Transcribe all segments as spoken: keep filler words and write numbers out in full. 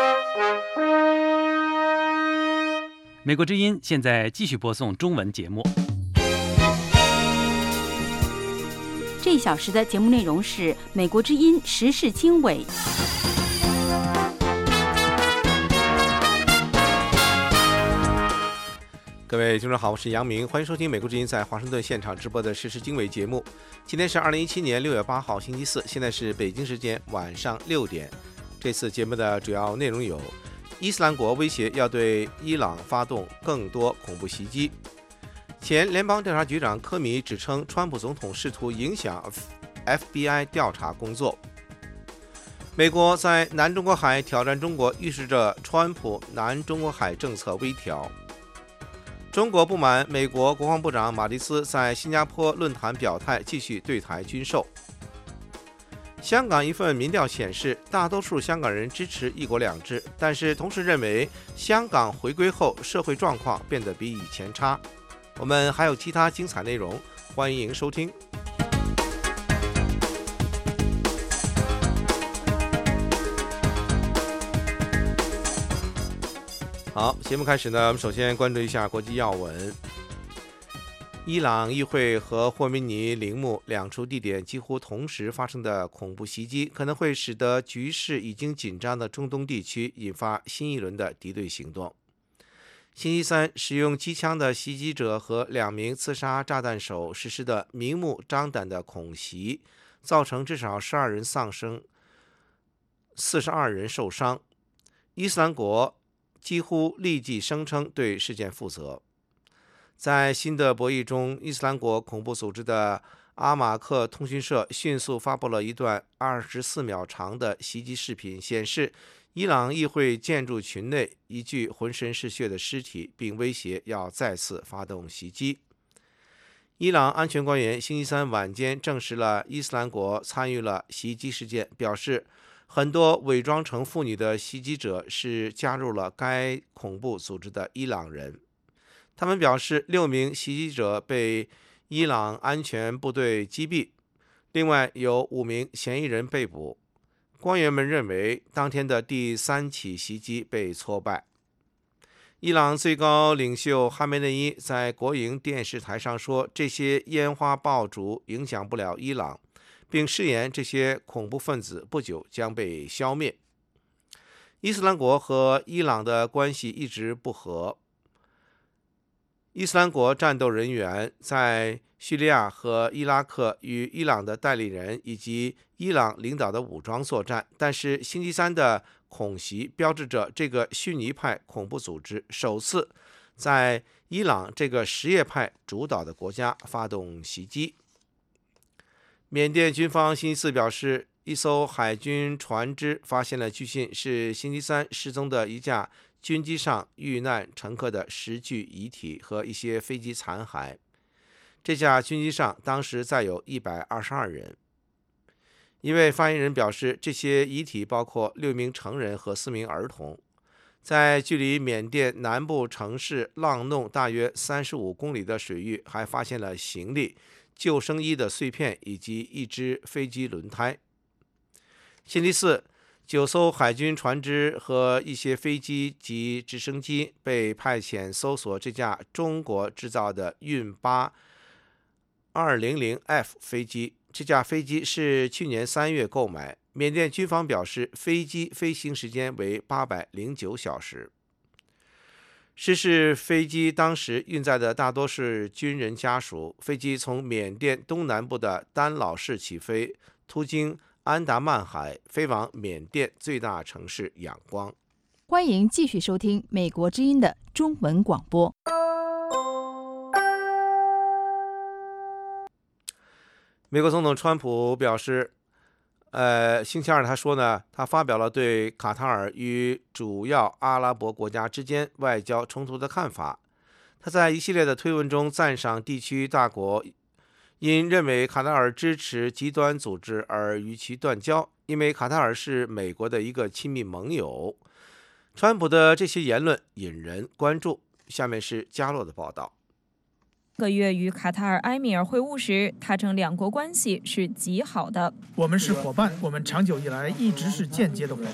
美国之音现在继续播送中文节目。 这一小时的节目内容是美国之音时事经纬。 各位听众好，我是杨明，欢迎收听美国之音在华盛顿现场直播的时事经纬节目。今天是二零一七年六月八号星期四，现在是北京时间晚上六点。这次节目的主要内容有：伊斯兰国威胁要对伊朗发动更多恐怖袭击；前联邦调查局长科米指称川普总统试图影响 F B I 调查工作；美国在南中国海挑战中国，预示着川普南中国海政策微调；中国不满美国国防部长马蒂斯在新加坡论坛表态，继续对台军售；香港一份民调显示，大多数香港人支持一国两制，但是同时认为香港回归后社会状况变得比以前差。我们还有其他精彩内容，欢迎收听。好，节目开始呢，我们首先关注一下国际要闻。伊朗议会和霍梅尼陵墓两处地点几乎同时发生的恐怖袭击，可能会使得局势已经紧张的中东地区引发新一轮的敌对行动。星期三，使用机枪的袭击者和两名刺杀炸弹手实施的明目张胆的恐袭，造成至少十二人丧生，四十二人受伤。伊斯兰国几乎立即声称对事件负责。在新的博弈中，伊斯兰国恐怖组织的阿马克通讯社迅速发布了一段二十四秒长的袭击视频，显示伊朗议会建筑群内一具浑身是血的尸体，并威胁要再次发动袭击。伊朗安全官员星期三晚间证实了伊斯兰国参与了袭击事件，表示很多伪装成妇女的袭击者是加入了该恐怖组织的伊朗人。他们表示，六名袭击者被伊朗安全部队击毙，另外有五名嫌疑人被捕。官员们认为，当天的第三起袭击被挫败。伊朗最高领袖哈梅内伊在国营电视台上说，这些烟花爆竹影响不了伊朗，并誓言这些恐怖分子不久将被消灭。伊斯兰国和伊朗的关系一直不和。伊斯兰国战斗人员在叙利亚和伊拉克与伊朗的代理人以及伊朗领导的武装作战，但是星期三的恐袭标志着这个逊尼派恐怖组织首次在伊朗这个什叶派主导的国家发动袭击。缅甸军方星期四表示，一艘海军船只发现了据信是星期三失踪的一架军机上遇难乘客的十具遗体和一些飞机残骸。这架军机上当时载有一百二十二人。一位发言人表示，这些遗体包括六名成人和四名儿童。在距离缅甸南部城市浪弄大约三十五公里的水域，还发现了行李、救生衣的碎片以及一只飞机轮胎。星期四，九艘海军船只和一些飞机及直升机被派遣搜索这架中国制造的运八 二零零 F 飞机。这架飞机是去年三月购买。缅甸军方表示，飞机飞行时间为八百零九小时。失事飞机当时运载的大多是军人家属。飞机从缅甸东南部的丹老市起飞，途经安达曼海，飞往缅甸最大城市仰光。 欢迎继续收听美国之音的中文广播。 美国总统川普表示，呃，星期二他说呢，他发表了对卡塔尔与主要阿拉伯国家之间外交冲突的看法。他在一系列的推文中赞赏地区大国因认为卡塔尔支持极端组织而与其断交，因为卡塔尔是美国的一个亲密盟友。川普的这些言论引人关注。下面是加洛的报道。 个月与卡塔尔埃米尔会晤时，他称两国关系是极好的。 我们是伙伴，我们长久以来一直是间接的伙伴。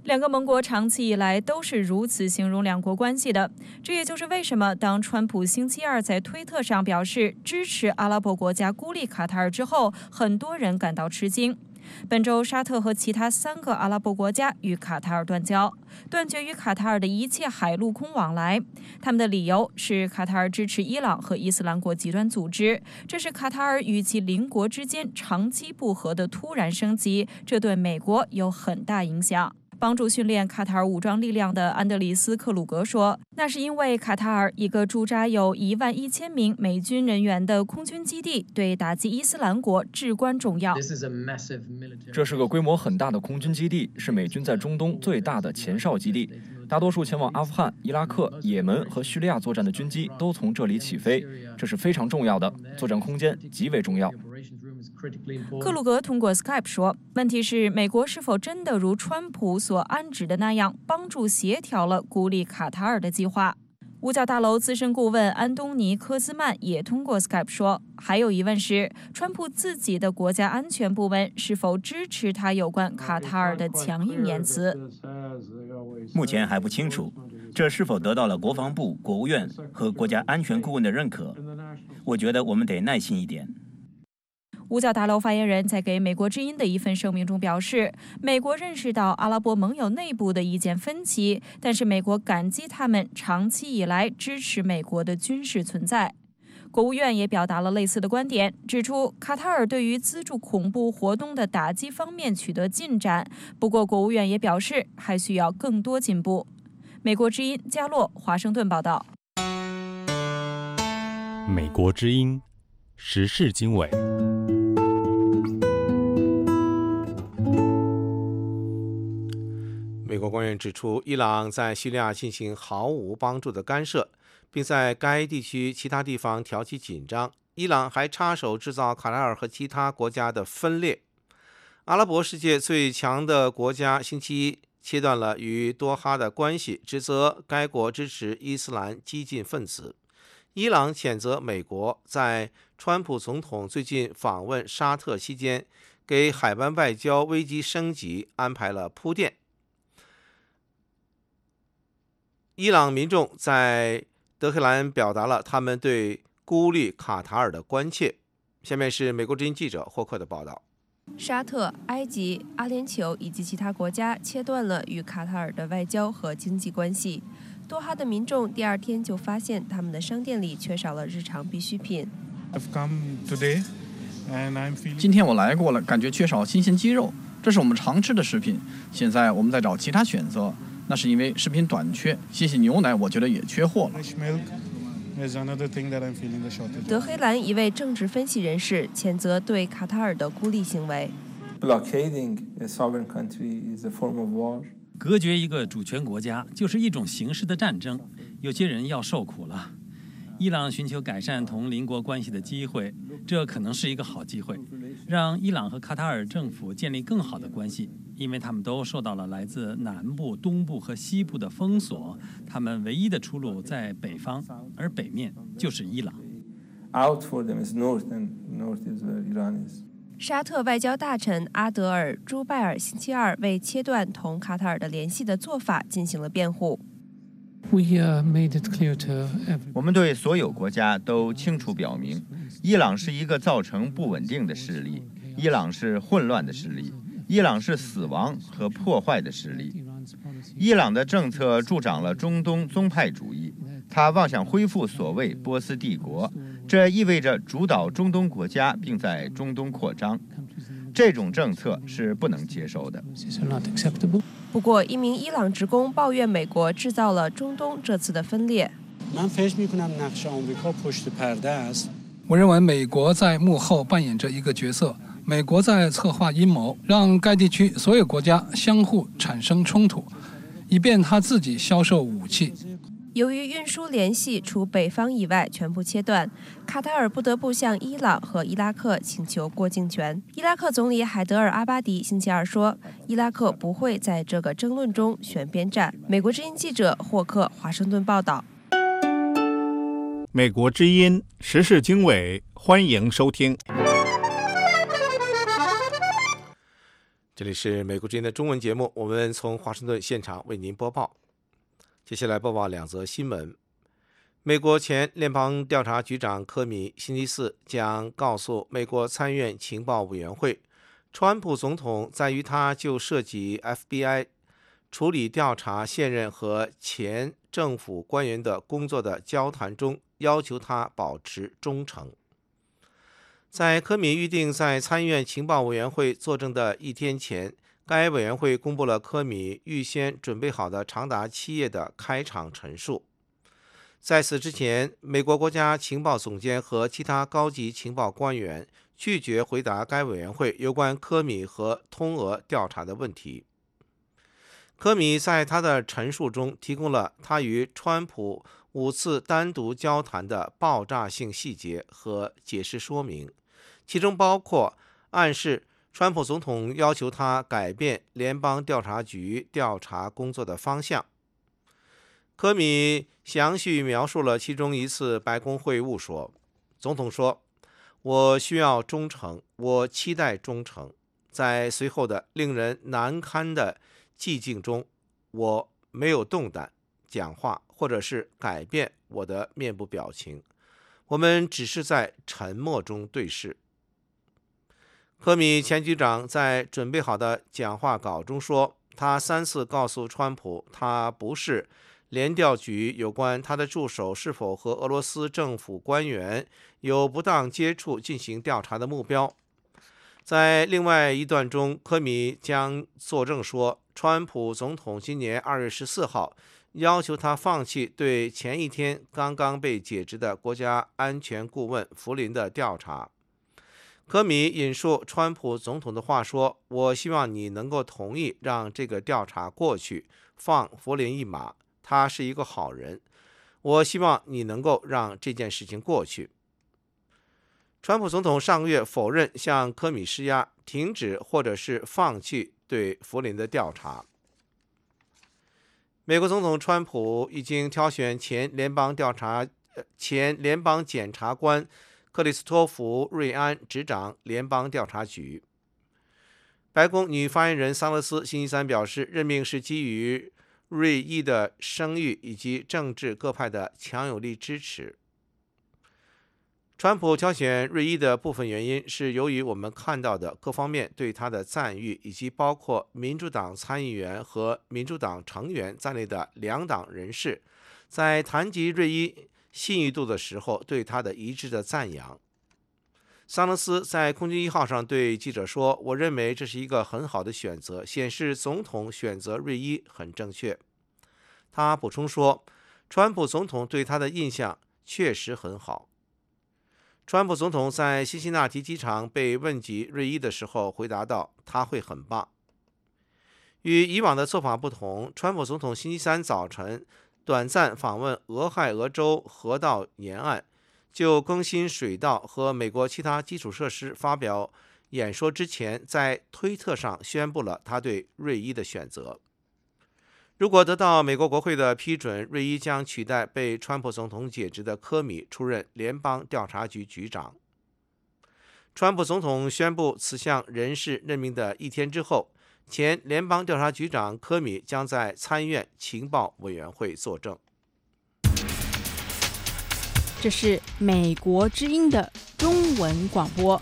两个盟国长期以来都是如此形容两国关系的，这也就是为什么当川普星期二在推特上表示支持阿拉伯国家孤立卡塔尔之后，很多人感到吃惊。本周，沙特和其他三个阿拉伯国家与卡塔尔断交，断绝与卡塔尔的一切海陆空往来。他们的理由是卡塔尔支持伊朗和伊斯兰国极端组织，这是卡塔尔与其邻国之间长期不和的突然升级，这对美国有很大影响。帮助训练卡塔尔武装力量的安德里斯·克鲁格说，那是因为卡塔尔一个驻扎有一万一千名美军人员的空军基地对打击伊斯兰国至关重要。 这是个规模很大的空军基地，是美军在中东最大的前哨基地，大多数前往阿富汗、伊拉克、也门和叙利亚作战的军机都从这里起飞，这是非常重要的，作战空间极为重要。 克鲁格通过 Skype 说，问题是美国是否真的如川普所暗指的那样帮助协调了孤立卡塔尔的计划。五角大楼资深顾问安东尼·科兹曼也通过 Skype 说，还有疑问是川普自己的国家安全部门是否支持他有关卡塔尔的强硬言辞。 目前还不清楚，这是否得到了国防部、国务院和国家安全顾问的认可。我觉得我们得耐心一点。 五角大楼发言人在给美国之音的一份声明中表示，美国认识到阿拉伯盟友内部的意见分歧，但是美国感激他们长期以来支持美国的军事存在。国务院也表达了类似的观点，指出卡塔尔对于资助恐怖活动的打击方面取得进展，不过国务院也表示还需要更多进步。美国之音加洛华盛顿报道。 美国之音时事经纬。 美国官员指出，伊朗在叙利亚进行毫无帮助的干涉，并在该地区其他地方挑起紧张。伊朗还插手制造卡塔尔和其他国家的分裂。阿拉伯世界最强的国家星期一切断了与多哈的关系，指责该国支持伊斯兰激进分子。伊朗谴责美国在川普总统最近访问沙特期间，给海湾外交危机升级安排了铺垫。伊朗民众在德黑兰表达了他们对孤立卡塔尔的关切。下面是美国之音记者霍克的报道。 沙特、埃及、阿联酋以及其他国家切断了与卡塔尔的外交和经济关系。多哈的民众第二天就发现他们的商店里缺少了日常必需品。 今天我来过了，感觉缺少新鲜鸡肉，这是我们常吃的食品。现在我们在找其他选择，那是因为食品短缺。谢谢牛奶，我觉得也缺货了。 德黑兰一位政治分析人士谴责对卡塔尔的孤立行为。 隔绝一个主权国家就是一种形式的战争，有些人要受苦了。伊朗寻求改善同邻国关系的机会，这可能是一个好机会，让伊朗和卡塔尔政府建立更好的关系，因为他们都受到了来自南部、东部和西部的封锁，他们唯一的出路在北方，而北面就是伊朗。 沙特外交大臣阿德尔·朱拜尔星期二为切断同卡塔尔的联系的做法进行了辩护。 我们对所有国家都清楚表明，伊朗是一个造成不稳定的势力，伊朗是混乱的势力，伊朗是死亡和破坏的势力。伊朗的政策助长了中东宗派主义，他妄想恢复所谓波斯帝国，这意味着主导中东国家并在中东扩张。这种政策是不能接受的。 不过，一名伊朗职工抱怨美国制造了中东这次的分裂。 我认为美国在幕后扮演着一个角色，美国在策划阴谋，让该地区所有国家相互产生冲突，以便他自己销售武器。 由于运输联系除北方以外全部切断，卡塔尔不得不向伊朗和伊拉克请求过境权。伊拉克总理海德尔·阿巴迪星期二说，伊拉克不会在这个争论中选边站。美国之音记者霍克华盛顿报道。 美国之音时事经纬，欢迎收听。 这里是美国之音的中文节目，我们从华盛顿现场为您播报。接下来播报两则新闻。美国前联邦调查局长科米星期四将告诉美国参议院情报委员会，川普总统在与他就涉及 F B I 处理调查现任和前政府官员的工作的交谈中，要求他保持忠诚。在科米预定在参议院情报委员会作证的一天前，该委员会公布了科米预先准备好的长达七页的开场陈述。在此之前，美国国家情报总监和其他高级情报官员拒绝回答该委员会有关科米和通俄调查的问题。科米在他的陈述中提供了他与川普五次单独交谈的爆炸性细节和解释说明，其中包括暗示川普总统要求他改变联邦调查局调查工作的方向。科米详细描述了其中一次白宫会晤说，总统说，我需要忠诚，我期待忠诚。在随后的令人难堪的寂静中，我没有动弹、讲话或者是改变我的面部表情，我们只是在沉默中对视。科米前局长在准备好的讲话稿中说，他三次告诉川普，他不是联调局有关他的助手是否和俄罗斯政府官员有不当接触进行调查的目标。在另外一段中，科米将作证说，川普总统今年二月十四号要求他放弃对前一天刚刚被解职的国家安全顾问弗林的调查。科米引述川普总统的话说，我希望你能够同意让这个调查过去，放弗林一马，他是一个好人，我希望你能够让这件事情过去。川普总统上个月否认向科米施压，停止或者是放弃对弗林的调查。美国总统川普已经挑选前联邦调查前联邦检察官克里斯托弗·瑞安执掌联邦调查局。白宫女发言人桑德斯星期三表示，任命是基于瑞伊的声誉以及政治各派的强有力支持。川普挑选瑞伊的部分原因是由于我们看到的各方面对他的赞誉，以及包括民主党参议员和民主党成员在内的两党人士在谈及瑞伊信誉度的时候对他的一致的赞扬。桑德斯在空军一号上对记者说，我认为这是一个很好的选择，显示总统选择瑞伊很正确。他补充说，川普总统对他的印象确实很好。川普总统在辛辛那提机场被问及瑞伊的时候回答道，他会很棒。与以往的做法不同，川普总统星期三早晨短暂访问俄亥俄州河道沿岸，就更新水道和美国其他基础设施发表演说之前，在推特上宣布了他对瑞伊的选择。如果得到美国国会的批准，瑞伊将取代被川普总统解职的科米出任联邦调查局局长。川普总统宣布此项人事任命的一天之后，前联邦调查局长科米将在参议院情报委员会作证。 这是美国之音的中文广播。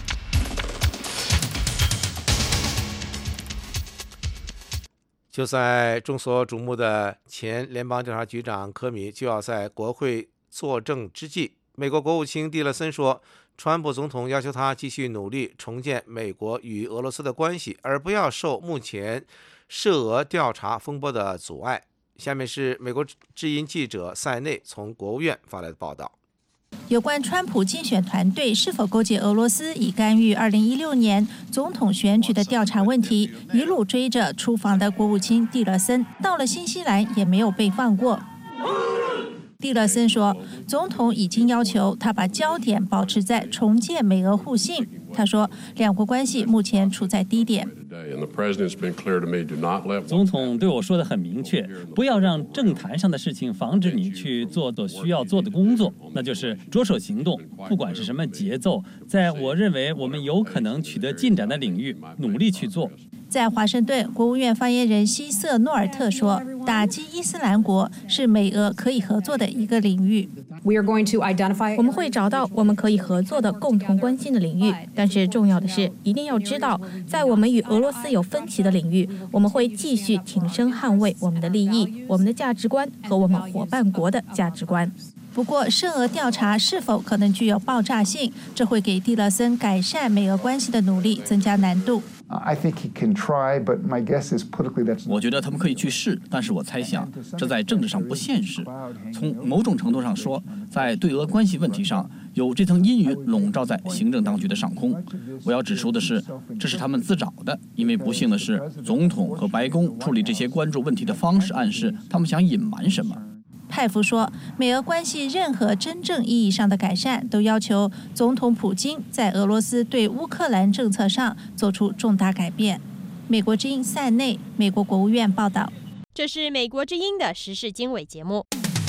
就在众所瞩目的前联邦调查局长科米就要在国会作证之际，美国国务卿蒂勒森说，川普总统要求他继续努力重建美国与俄罗斯的关系，而不要受目前涉俄调查风波的阻碍。下面是美国之音记者塞内从国务院发来的报道。 有关川普竞选团队是否勾结俄罗斯以干预二零一六年总统选举的调查问题，一路追着出访的国务卿蒂勒森，到了新西兰也没有被放过。蒂勒森说，总统已经要求他把焦点保持在重建美俄互信。 他说，两国关系目前处在低点。 总统对我说的很明确，不要让政坛上的事情防止你去做做需要做的工作，那就是着手行动，不管是什么节奏，在我认为我们有可能取得进展的领域努力去做。 在华盛顿，国务院发言人希瑟诺尔特说，打击伊斯兰国是美俄可以合作的一个领域。 我们会找到我们可以合作的共同关心的领域，但是重要的是，一定要知道，在我们与俄罗斯有分歧的领域，我们会继续挺身捍卫我们的利益、我们的价值观和我们伙伴国的价值观。 不过，涉俄调查是否可能具有爆炸性，这会给蒂勒森改善美俄关系的努力增加难度。 我觉得他们可以去试，但是我猜想这在政治上不现实。从某种程度上说，在对俄关系问题上，有这层阴云笼罩在行政当局的上空。我要指出的是，这是他们自找的，因为不幸的是，总统和白宫处理这些关注问题的方式暗示他们想隐瞒什么。 派夫说，美俄关系任何真正意义上的改善，都要求总统普京在俄罗斯对乌克兰政策上做出重大改变。美国之音塞内，美国国务院报道。 这是美国之音的时事经纬节目。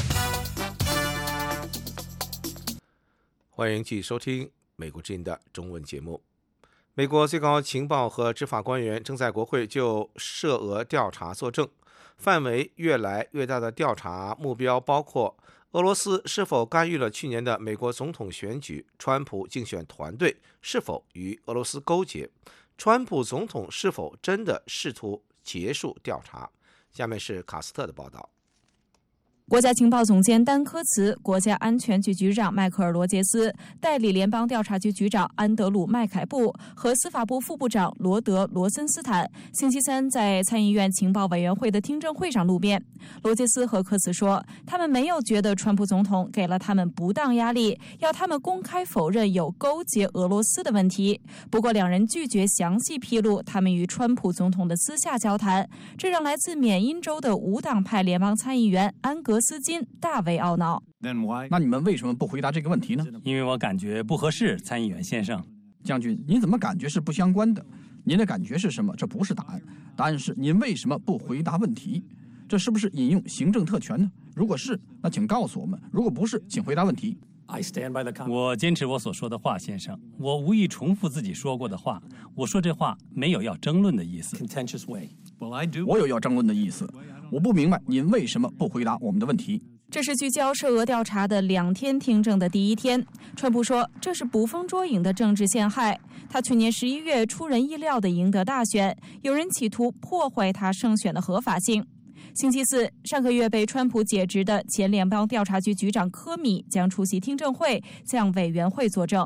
欢迎继续收听美国之音的中文节目。美国最高情报和执法官员正在国会就涉俄调查作证。范围越来越大的调查目标包括俄罗斯是否干预了去年的美国总统选举，川普竞选团队是否与俄罗斯勾结，川普总统是否真的试图结束调查。下面是卡斯特的报道。 国家情报总监丹科茨、国家安全局局长迈克尔·罗杰斯、代理联邦调查局局长安德鲁·麦凯布和司法部副部长罗德·罗森斯坦星期三在参议院情报委员会的听证会上露面。罗杰斯和科茨说，他们没有觉得川普总统给了他们不当压力，要他们公开否认有勾结俄罗斯的问题。不过，两人拒绝详细披露他们与川普总统的私下交谈，这让来自缅因州的无党派联邦参议员安格斯金大为懊恼。 那你们为什么不回答这个问题呢？ 因为我感觉不合适，参议员先生。 将军，您怎么感觉是不相关的？您的感觉是什么？这不是答案，答案是您为什么不回答问题？这是不是引用行政特权呢？如果是，那请告诉我们；如果不是，请回答问题。 我坚持我所说的话，先生。我无意重复自己说过的话。我说这话没有要争论的意思。 我有要争论的意思。我不明白您为什么不回答我们的问题。 这是聚焦涉俄调查的两天听证的第一天。川普说，这是捕风捉影的政治陷害。他去年十一月出人意料地赢得大选，有人企图破坏他胜选的合法性。星期四，上个月被川普解职的前联邦调查局局长科米将出席听证会，向委员会作证。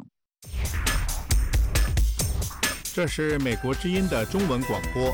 这是美国之音的中文广播。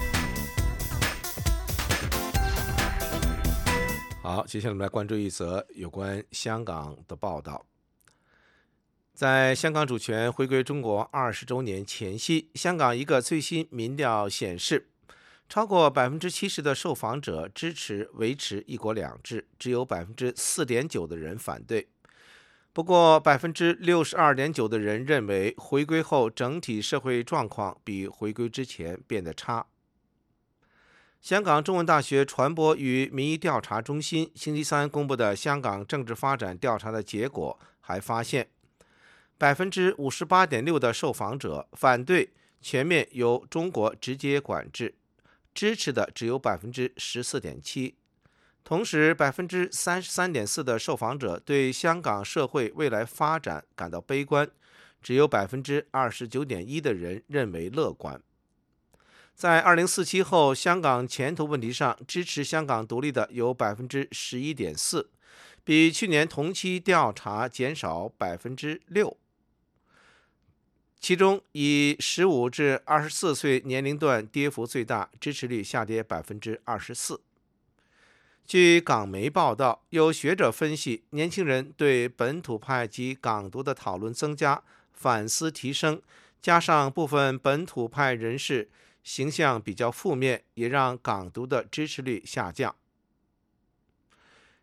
好，接下来我们来关注一则有关香港的报道。在香港主权回归中国二十周年前夕，香港一个最新民调显示，超过百分之七十的受访者支持维持一国两制，只有百分之四点九的人反对。不过，百分之六十二点九的人认为回归后整体社会状况比回归之前变得差。香港中文大学传播与民意调查中心星期三公布的香港政治发展调查的结果还发现，百分之五十八点六的受访者反对全面由中国直接管制，支持的只有百分之十四点七。同时，百分之三十三点四的受访者对香港社会未来发展感到悲观，只有百分之二十九点一的人认为乐观。在二零四七后香港前途问题上，支持香港独立的有 百分之十一点四， 比去年同期调查减少 百分之六。 其中以十五至二十四岁年龄段跌幅最大，支持率下跌 百分之二十四。 据港媒报道，有学者分析，年轻人对本土派及港独的讨论增加，反思提升，加上部分本土派人士形象比较负面，也让港独的支持率下降。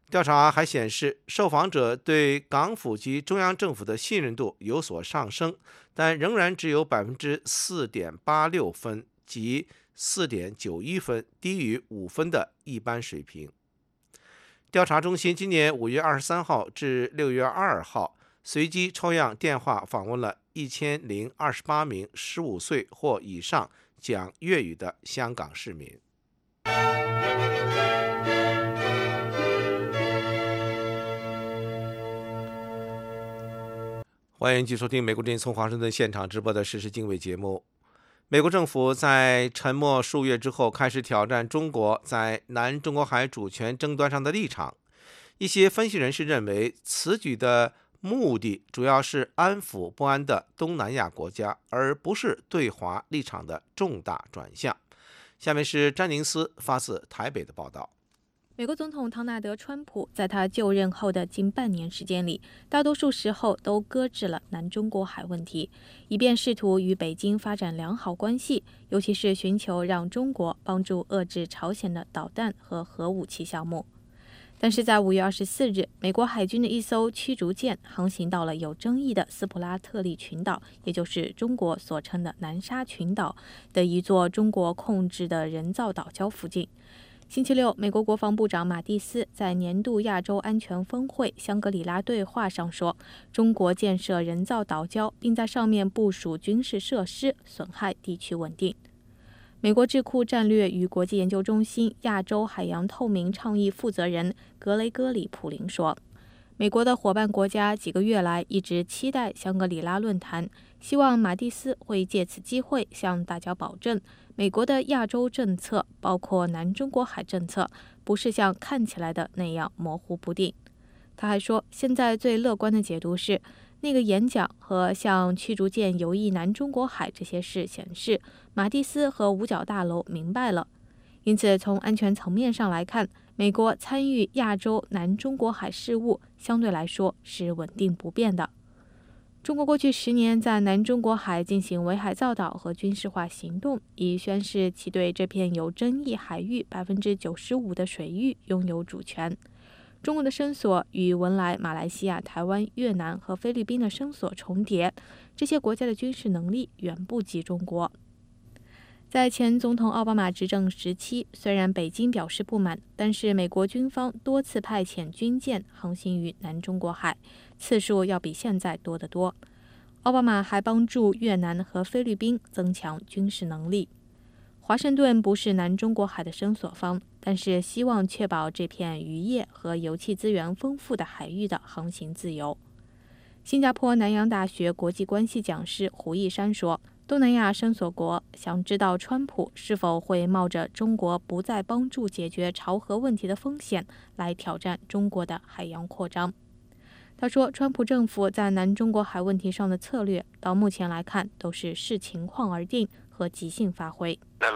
调查还显示，受访者对港府及中央政府的信任度有所上升，但仍然只有 百分之四点八六 分及 四点九一 分，低于五分的一般水平。调查中心今年五月二十三号至六月二号随机抽样电话访问了一千零二十八名十五岁或以上讲粤语的香港市民。欢迎继续收听美国之音从华盛顿现场直播的时事经纬节目。美国政府在沉默数月之后，开始挑战中国在南中国海主权争端上的立场。一些分析人士认为，此举的目的主要是安抚不安的东南亚国家，而不是对华立场的重大转向。下面是詹宁斯发自台北的报道。 美国总统唐纳德·川普在他就任后的近半年时间里，大多数时候都搁置了南中国海问题，以便试图与北京发展良好关系，尤其是寻求让中国帮助遏制朝鲜的导弹和核武器项目。但是在五月二十四日，美国海军的一艘驱逐舰航行到了有争议的斯普拉特利群岛，也就是中国所称的南沙群岛的一座中国控制的人造岛礁附近。星期六，美国国防部长马蒂斯在年度亚洲安全峰会香格里拉对话上说，中国建设人造岛礁，并在上面部署军事设施，损害地区稳定。美国智库战略与国际研究中心亚洲海洋透明倡议负责人格雷戈里·普林说，美国的伙伴国家几个月来一直期待香格里拉论坛，希望马蒂斯会借此机会向大家保证，美国的亚洲政策，包括南中国海政策，不是像看起来的那样模糊不定。他还说，现在最乐观的解读是，那个演讲和向驱逐舰游弋南中国海这些事显示，马蒂斯和五角大楼明白了。因此，从安全层面上来看，美国参与亚洲南中国海事务相对来说是稳定不变的。中国过去十年在南中国海进行围海造岛和军事化行动，以宣示其对这片有争议海域 百分之九十五 的水域拥有主权。中国的声索与文莱、马来西亚、台湾、越南和菲律宾的声索重叠，这些国家的军事能力远不及中国。在前总统奥巴马执政时期，虽然北京表示不满，但是美国军方多次派遣军舰航行于南中国海，次数要比现在多得多。奥巴马还帮助越南和菲律宾增强军事能力。华盛顿不是南中国海的声索方，但是希望确保这片渔业和油气资源丰富的海域的航行自由。新加坡南洋大学国际关系讲师胡一山说，东南亚声索国想知道川普是否会冒着中国不再帮助解决朝核问题的风险来挑战中国的海洋扩张。他说，川普政府在南中国海问题上的策略到目前来看都是视情况而定和即兴发挥。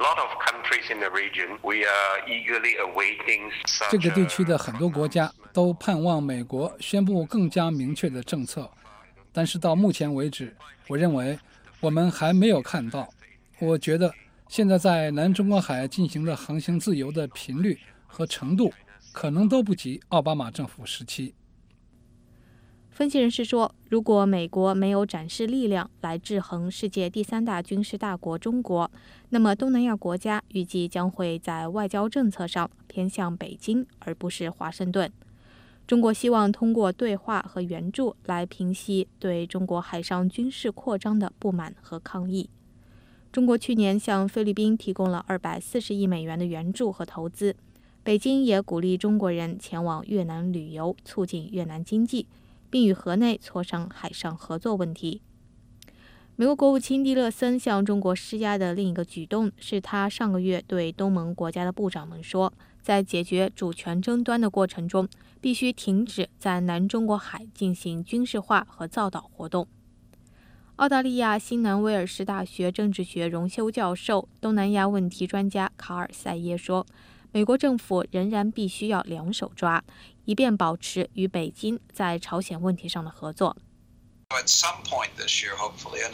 这个地区的很多国家都盼望美国宣布更加明确的政策，但是到目前为止，我认为我们还没有看到。我觉得现在在南中国海进行的航行自由的频率和程度，可能都不及奥巴马政府时期。 分析人士说，如果美国没有展示力量来制衡世界第三大军事大国中国，那么东南亚国家预计将会在外交政策上偏向北京，而不是华盛顿。中国希望通过对话和援助来平息对中国海上军事扩张的不满和抗议。中国去年向菲律宾提供了二百四十亿美元的援助和投资，北京也鼓励中国人前往越南旅游，促进越南经济，并与河内磋商海上合作问题。美国国务卿蒂勒森向中国施压的另一个举动是，他上个月对东盟国家的部长们说，在解决主权争端的过程中，必须停止在南中国海进行军事化和造岛活动。澳大利亚新南威尔士大学政治学荣休教授、东南亚问题专家卡尔塞耶说，美国政府仍然必须要两手抓，以便保持与北京在朝鲜问题上的合作。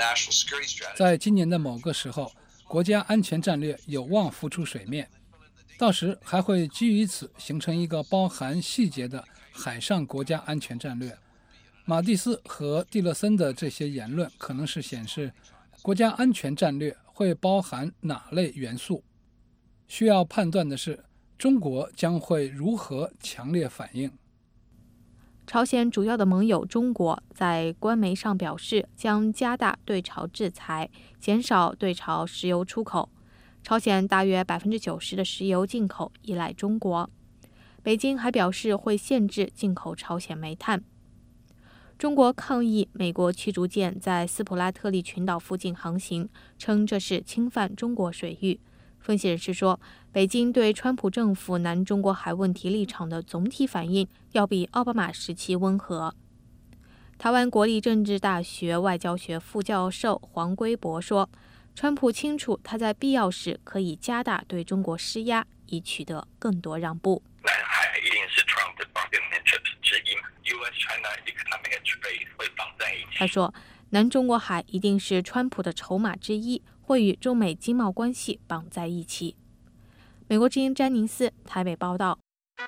在今年的某个时候，国家安全战略有望浮出水面， 到时还会基于此形成一个包含细节的海上国家安全战略。马蒂斯和蒂勒森的这些言论可能是显示国家安全战略会包含哪类元素。需要判断的是，中国将会如何强烈反应。 朝鲜主要的盟友中国在官媒上表示，将加大对朝制裁，减少对朝石油出口。朝鲜大约百分之九十的石油进口依赖中国。北京还表示会限制进口朝鲜煤炭。中国抗议美国驱逐舰在斯普拉特利群岛附近航行，称这是侵犯中国水域。分析人士说，北京对川普政府南中国海问题立场的总体反应要比奥巴马时期温和。台湾国立政治大学外交学副教授黄圭博说，川普清楚他在必要时可以加大对中国施压，以取得更多让步。 南海一定是 Trump 的 bargaining interest 之一 ，U S China economic trade 会绑在一起。 他说，南中国海一定是川普的筹码之一，会与中美经贸关系绑在一起。美国之音詹宁斯台北报道。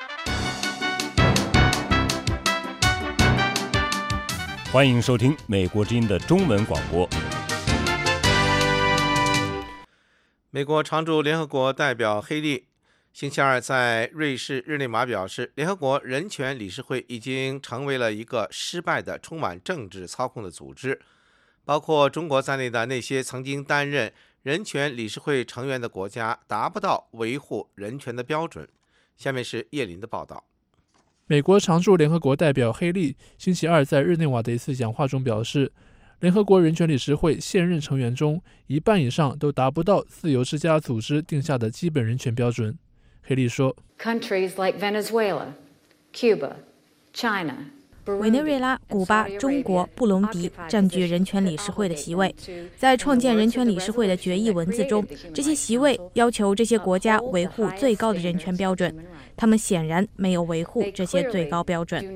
欢迎收听美国之音的中文广播。 美国常驻联合国代表黑利星期二在瑞士日内瓦表示，联合国人权理事会已经成为了一个失败的、充满政治操控的组织。包括中国在内的那些曾经担任人权理事会成员的国家达不到维护人权的标准。下面是叶林的报道。 美国常驻联合国代表黑利星期二在日内瓦的一次讲话中表示，联合国人权理事会现任成员中一半以上都达不到自由之家组织定下的基本人权标准。黑利说 Countries like Venezuela, Cuba, China, 委内瑞拉、古巴、中国、布隆迪占据人权理事会的席位。在创建人权理事会的决议文字中，这些席位要求这些国家维护最高的人权标准，他们显然没有维护这些最高标准。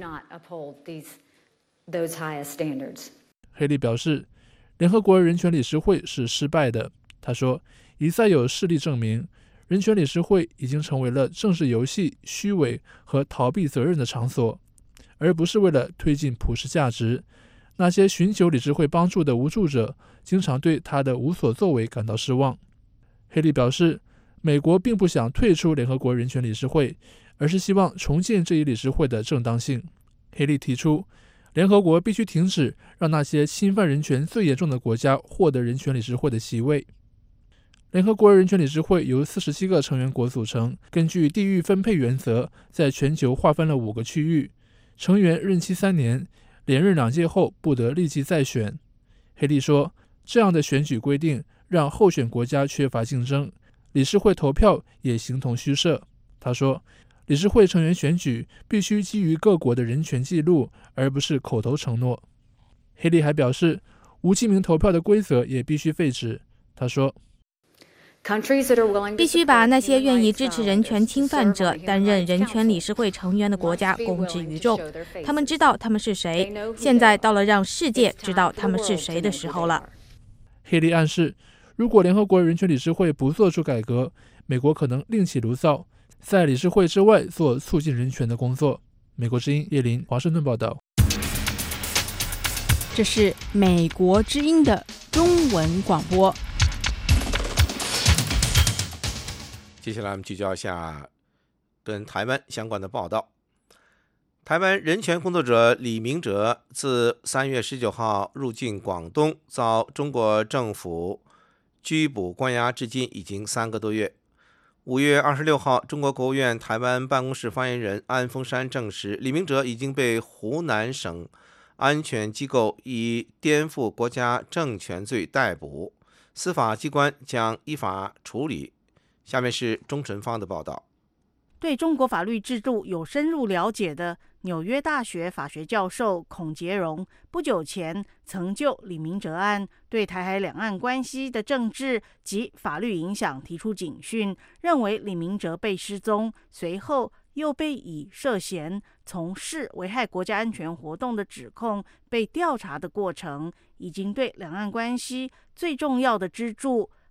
黑利表示，联合国人权理事会是失败的。他说，一再有事例证明，人权理事会已经成为了政治游戏、虚伪和逃避责任的场所，而不是为了推进普世价值。那些寻求理事会帮助的无助者经常对他的无所作为感到失望。黑利表示，美国并不想退出联合国人权理事会，而是希望重建这一理事会的正当性。黑利提出，联合国必须停止让那些侵犯人权最严重的国家获得人权理事会的席位。联合国人权理事会由四十七个成员国组成，根据地域分配原则，在全球划分了五个区域。成员任期三年，连任两届后不得立即再选。黑利说，这样的选举规定让候选国家缺乏竞争，理事会投票也形同虚设。他说，理事会成员选举必须基于各国的人权记录，而不是口头承诺。黑利还表示，无记名投票的规则也必须废止。他说， 必须把那些愿意支持人权侵犯者担任人权理事会成员的国家公之于众。他们知道他们是谁，现在到了让世界知道他们是谁的时候了。 黑利暗示，如果联合国人权理事会不做出改革，美国可能另起炉灶，在理事会之外做促进人权的工作。美国之音叶林华盛顿报道。 这是美国之音的中文广播。 接下来我们聚焦一下跟台湾相关的报道。台湾人权工作者李明哲自三月十九号入境广东，遭中国政府拘捕关押至今已经三个多月。五月二十六号，中国国务院台湾办公室发言人安峰山证实，李明哲已经被湖南省安全机构以颠覆国家政权罪逮捕，司法机关将依法处理。下面是钟纯芳的报道。 对中国法律制度有深入了解的纽约大学法学教授孔杰荣，不久前曾就李明哲案对台海两岸关系的政治及法律影响提出警讯，认为李明哲被失踪，随后又被以涉嫌从事危害国家安全活动的指控被调查的过程，已经对两岸关系最重要的支柱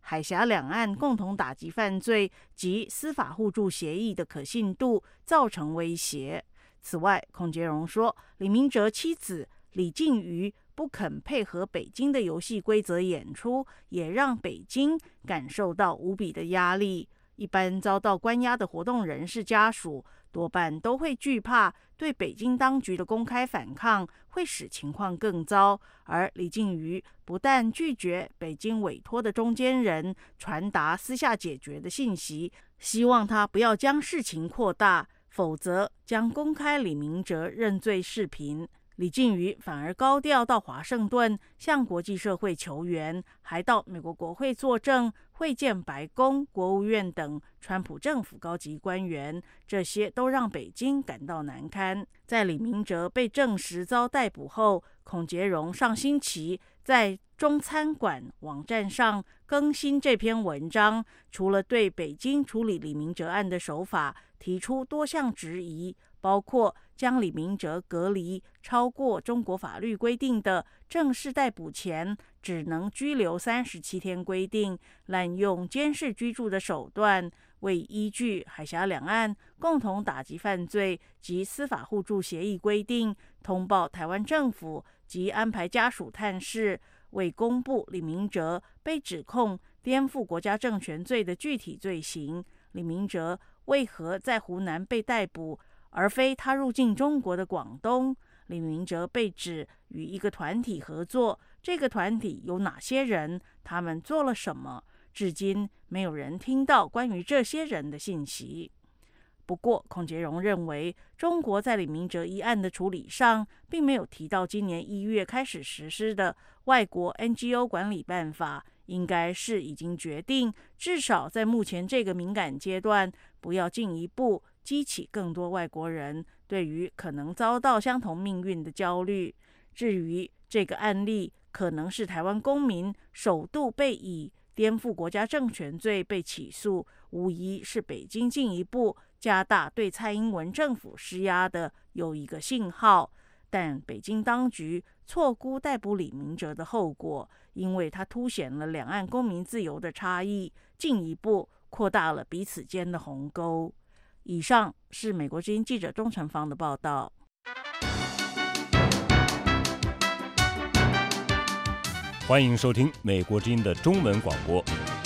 海峡两岸共同打击犯罪及司法互助协议的可信度造成威胁。此外，孔杰荣说，李明哲妻子李静瑜不肯配合北京的游戏规则演出，也让北京感受到无比的压力。一般遭到关押的活动人士家属多半都会惧怕对北京当局的公开反抗会使情况更糟，而李静瑜不但拒绝北京委托的中间人传达私下解决的信息，希望他不要将事情扩大，否则将公开李明哲认罪视频。李静瑜反而高调到华盛顿向国际社会求援，还到美国国会作证，会见白宫、国务院等川普政府高级官员，这些都让北京感到难堪。在李明哲被证实遭逮捕后，孔杰荣上星期在中餐馆网站上更新这篇文章，除了对北京处理李明哲案的手法提出多项质疑，包括将李明哲隔离超过中国法律规定的正式逮捕前只能拘留三十七天规定，滥用监视居住的手段，未依据海峡两岸共同打击犯罪及司法互助协议规定通报台湾政府及安排家属探视，未公布李明哲被指控颠覆国家政权罪的具体罪行。李明哲为何在湖南被逮捕，而非他入境中国的广东？李明哲被指与一个团体合作，这个团体有哪些人？他们做了什么？至今没有人听到关于这些人的信息。不过，孔杰荣认为，中国在李明哲一案的处理上，并没有提到今年一月开始实施的外国 N G O 管理办法，应该是已经决定，至少在目前这个敏感阶段，不要进一步激起更多外国人对于可能遭到相同命运的焦虑。至于这个案例可能是台湾公民首度被以颠覆国家政权罪被起诉，无疑是北京进一步加大对蔡英文政府施压的又一个信号。但北京当局错估逮捕李明哲的后果，因为它凸显了两岸公民自由的差异，进一步扩大了彼此间的鸿沟。以上是美国之音记者钟成芳的报道。 欢迎收听美国之音的中文广播。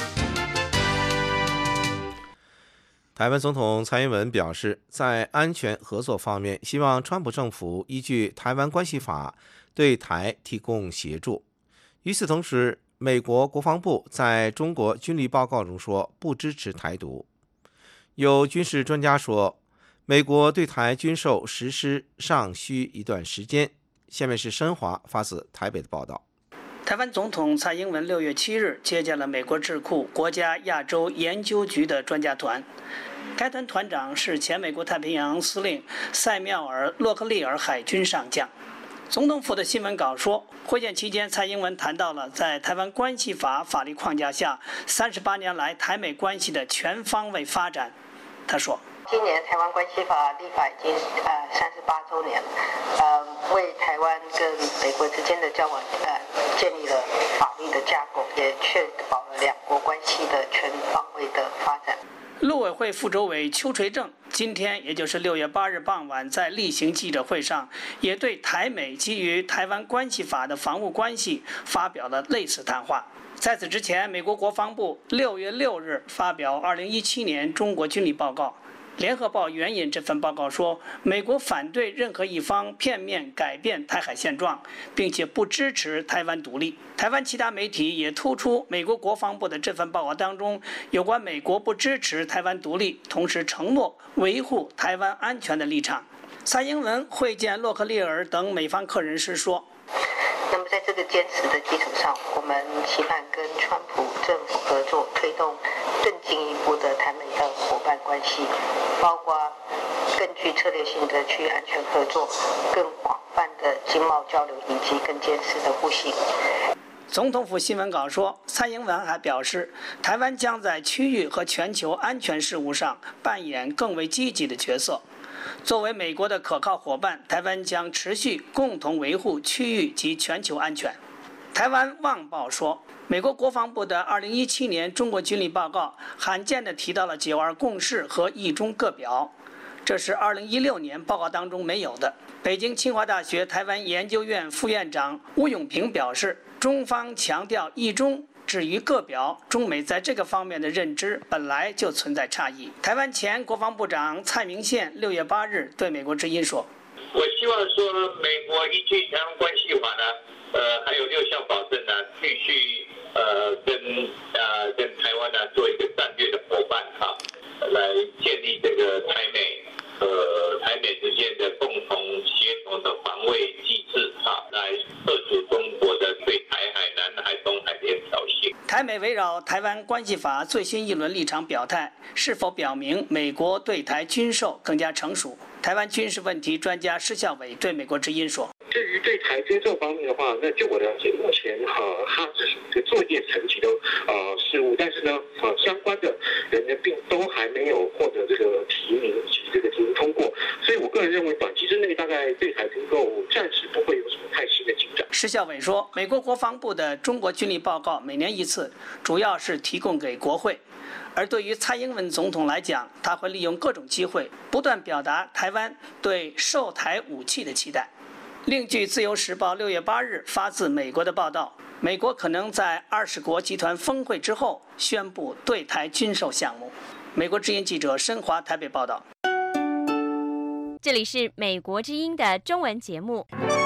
台湾总统蔡英文表示，在安全合作方面，希望川普政府依据《台湾关系法》对台提供协助。与此同时，美国国防部在中国军力报告中说，不支持台独。有军事专家说，美国对台军售实施尚需一段时间。下面是申华发自台北的报道。 台湾总统蔡英文六月七日接见了美国智库国家亚洲研究局的专家团，该团团长是前美国太平洋司令塞缪尔·洛克利尔海军上将。总统府的新闻稿说，会见期间，蔡英文谈到了在台湾关系法法律框架下三十八年来台美关系的全方位发展。他说， 今年台湾关系法立法已经呃三十八周年了，呃，为台湾跟美国之间的交往呃建立了法律的架构，也确保了两国关系的全方位的发展。 陆委会副主委邱垂正今天，也就是六月八日傍晚，在例行记者会上，也对台美基于台湾关系法的防务关系发表了类似谈话。在此之前，美国国防部六月六日发表二零一七年中国军力报告。联合报援引这份报告说，美国反对任何一方片面改变台海现状，并且不支持台湾独立。台湾其他媒体也突出美国国防部的这份报告当中有关美国不支持台湾独立，同时承诺维护台湾安全的立场。蔡英文会见洛克利尔等美方客人时说， 那么在这个坚持的基础上，我们期盼跟川普政府合作，推动更进一步的台美的伙伴关系，包括更具策略性的区域安全合作，更广泛的经贸交流，以及更坚实的互信。 总统府新闻稿说，蔡英文还表示，台湾将在区域和全球安全事务上扮演更为积极的角色。作为美国的可靠伙伴，台湾将持续共同维护区域及全球安全。台湾《旺报》说， 美国国防部的二零一七年中国军力报告罕见地提到了九二共识和一中各表，这是二零一六年报告当中没有的。北京清华大学台湾研究院副院长吴永平表示，中方强调一中，至于各表，中美在这个方面的认知本来就存在差异。台湾前国防部长蔡明宪六月八日对美国之音说：“ 我希望说，美国依据台湾关系法呢，呃，还有六项保证呢，继续呃跟呃跟台湾呢做一个战略的伙伴哈、啊，来建立这个台美呃台美之间的共同协同的防卫机制啊，来遏阻中国的对台海、南海、东海边挑衅。” 台美围绕台湾关系法最新一轮立场表态，是否表明美国对台军售更加成熟？台湾军事问题专家施孝伟对美国之音说：“ 至于对台军售方面的话，那就我了解，目前哈、呃、它只是一个作业层级的呃事务，但是呢，呃相关的人员并都还没有获得这个提名以及这个提名通过，所以我个人认为短期之内大概对台军购暂时不会有什么太新的进展。” 施孝伟说，美国国防部的中国军力报告每年一次，主要是提供给国会。而对于蔡英文总统来讲，他会利用各种机会，不断表达台湾对售台武器的期待。另据《自由时报》六月八日发自美国的报道，美国可能在二十国集团峰会之后宣布对台军售项目。美国之音记者申华台北报道。 这里是美国之音的中文节目。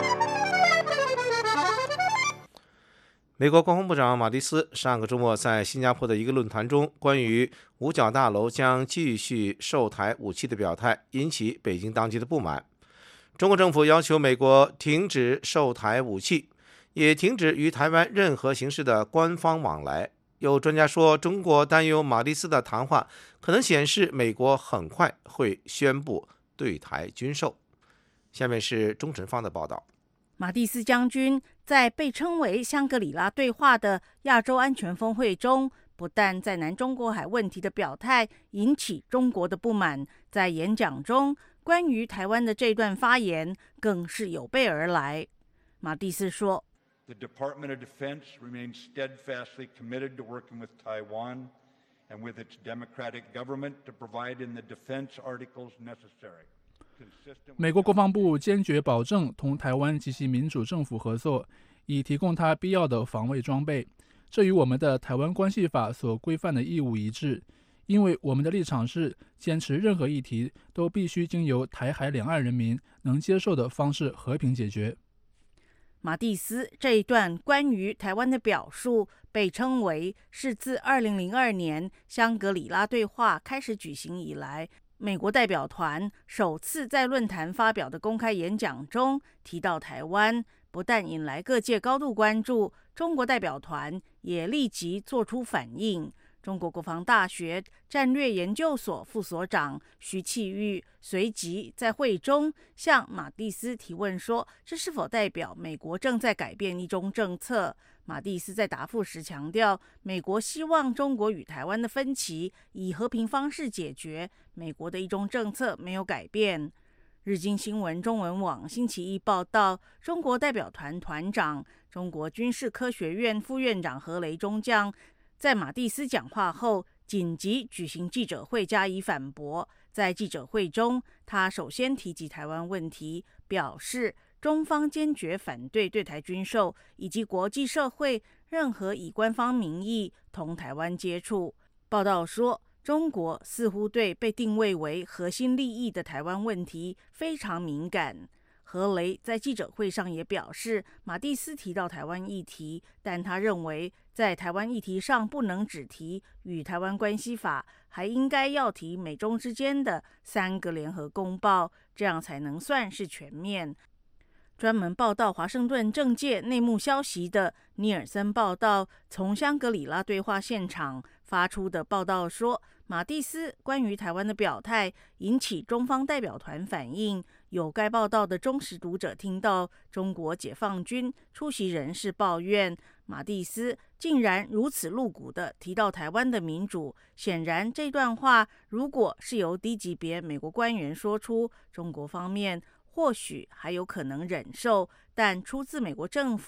美国国防部长马蒂斯上个周末在新加坡的一个论坛中，关于五角大楼将继续售台武器的表态，引起北京当局的不满。中国政府要求美国停止售台武器，也停止与台湾任何形式的官方往来。有专家说，中国担忧马蒂斯的谈话可能显示美国很快会宣布对台军售。下面是钟晨芳的报道。 马蒂斯将军在被称为香格里拉对话的亚洲安全峰会中，不但在南中国海问题的表态引起中国的不满，在演讲中关于台湾的这段发言更是有备而来。马蒂斯说 The Department of Defense remains steadfastly committed to working with Taiwan and with its democratic government to provide in the defense articles necessary. 美国国防部坚决保证同台湾及其民主政府合作，以提供他必要的防卫装备。这与我们的台湾关系法所规范的义务一致，因为我们的立场是坚持任何议题都必须经由台海两岸人民能接受的方式和平解决。 马蒂斯这一段关于台湾的表述被称为是自二零零二年香格里拉对话开始举行以来，美国代表团首次在论坛发表的公开演讲中提到台湾，不但引来各界高度关注，中国代表团也立即做出反应。中国国防大学战略研究所副所长徐启玉随即在会中向马蒂斯提问说，这是否代表美国正在改变一中政策？马蒂斯在答复时强调，美国希望中国与台湾的分歧以和平方式解决，美国的一中政策没有改变。日经新闻中文网星期一报道，中国代表团团长、中国军事科学院副院长何雷中将在马蒂斯讲话后紧急举行记者会加以反驳。在记者会中，他首先提及台湾问题，表示中方坚决反对对台军售以及国际社会任何以官方名义同台湾接触。报道说，中国似乎对被定位为核心利益的台湾问题非常敏感。何雷在记者会上也表示，马蒂斯提到台湾议题，但他认为在台湾议题上不能只提与台湾关系法，还应该要提美中之间的三个联合公报，这样才能算是全面。专门报道华盛顿政界内幕消息的尼尔森报道，从香格里拉对话现场发出的报道说，马蒂斯关于台湾的表态引起中方代表团反应。有该报道的忠实读者听到中国解放军出席人士抱怨，马蒂斯竟然如此露骨地提到台湾的民主。显然，这段话如果是由低级别美国官员说出，中国方面或许还有可能忍受，但出自美国政府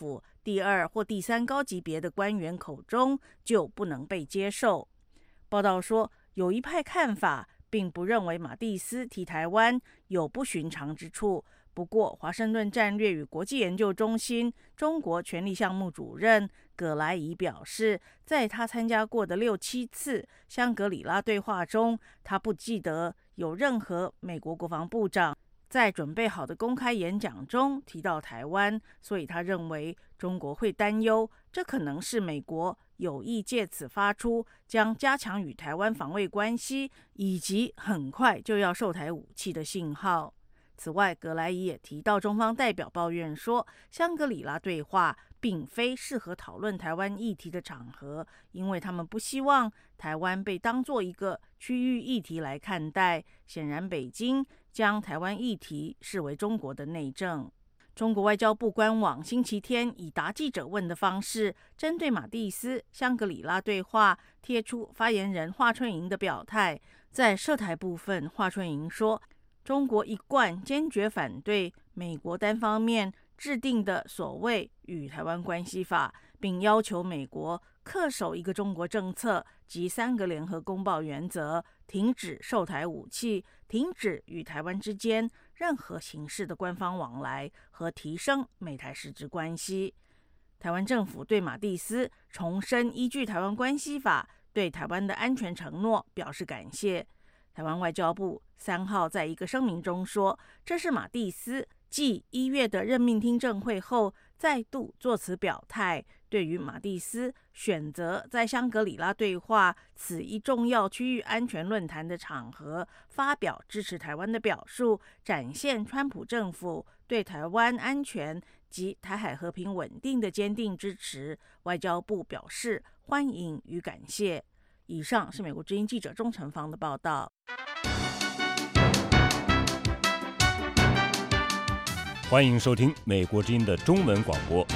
第二或第三高级别的官员口中就不能被接受。报道说，有一派看法并不认为马蒂斯提台湾有不寻常之处。不过，华盛顿战略与国际研究中心中国权力项目主任葛莱仪表示，在他参加过的六七次香格里拉对话中，他不记得有任何美国国防部长在准备好的公开演讲中提到台湾，所以他认为中国会担忧，这可能是美国有意借此发出将加强与台湾防卫关系，以及很快就要售台武器的信号。此外，葛莱仪也提到，中方代表抱怨说，香格里拉对话并非适合讨论台湾议题的场合，因为他们不希望台湾被当作一个区域议题来看待。显然，北京将台湾议题视为中国的内政。中国外交部官网星期天以答记者问的方式，针对马蒂斯香格里拉对话贴出发言人华春莹的表态。在涉台部分，华春莹说，中国一贯坚决反对美国单方面制定的所谓与台湾关系法，并要求美国恪守一个中国政策及三个联合公报原则，停止售台武器，停止与台湾之间任何形式的官方往来，和提升美台实质关系。台湾政府对马蒂斯重申依据台湾关系法对台湾的安全承诺表示感谢。台湾外交部三号在一个声明中说，这是马蒂斯继一月的任命听证会后再度作此表态，对于马蒂斯选择在香格里拉对话此一重要区域安全论坛的场合发表支持台湾的表述，展现川普政府对台湾安全及台海和平稳定的坚定支持，外交部表示欢迎与感谢。以上是美国之音记者钟成芳的报道。 欢迎收听美国之音的中文广播。